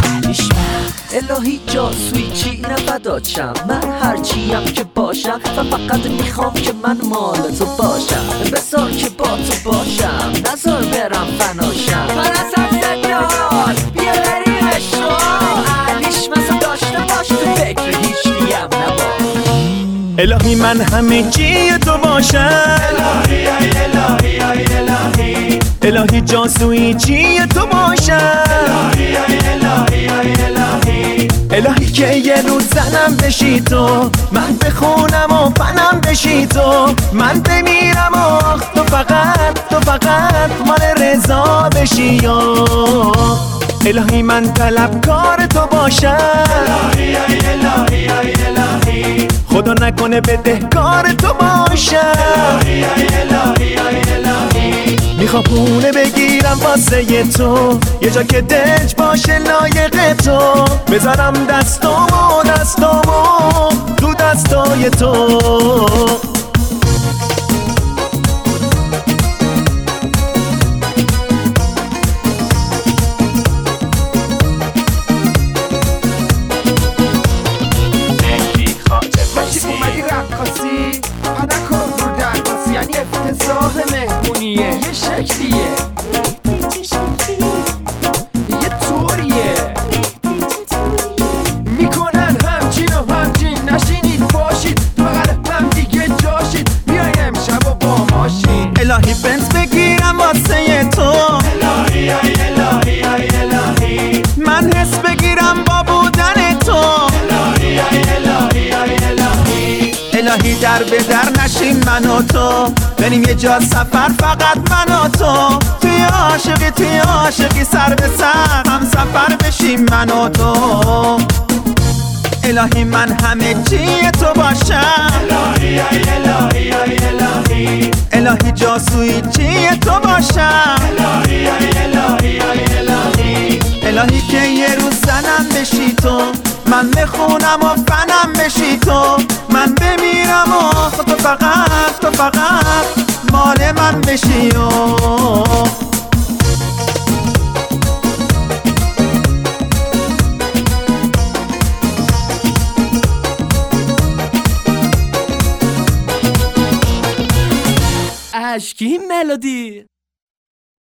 الهی جاسوی چی نفداشم، من هرچیم که باشم و فقط میخوام که من مال تو باشم. بسار که با تو باشم، نزار برم فناشم. من از زجال بیا بریم اشتوال، علیش مثلا داشته باش، تو فکر هیچ کیم نباش. الهی من همه چی تو باشم، الهی ای الهی ای الهی الهی جاسوی چی تو باشم، الهی ای الهی ای الهی الهی که یه روز زنم بشی تو، من بخونم و فنم بشی تو، من بمیرم و تو فقط مال رضا بشی. یا الهی من طلبکار تو باشم، الهی ای الهی ای الهی خدا نکنه بدهکار تو باشم. الهی ای الهی ای الهی میخوام پونه بگیرم واسه تو، یه جا که دلج باشه لایق تو، بذارم دستامو تو دستای تو. اومدی رقاصی نکن رو درباسی، یعنی افتضاح مهمونیه، یه شکلیه یه طوریه میکنن همچین و همچین، نشینید باشید فقط هم دیگه جاشید، بیای امشب و با ماشین. الهی بنز بگیرم واسه تو، الهی ای الهی ای الهی من حس بگیرم با بودن تو، الهی ای الهی ای الهی الهی در به در نشیم من و تو، بریم یه جا سفر فقط من و تو، توی عاشقی سر به سر هم سفر بشیم من و تو. الهی من همه چی تو باشم، الهی ای الهی ای الهی الهی جاسوی چی تو باشم، الهی ای الهی ای الهی الهی که یه روز زنم بشی تو، من بخونم و فنم بشی تو، من بمیرم و تو فقط مال من بشی. اشکی ملودی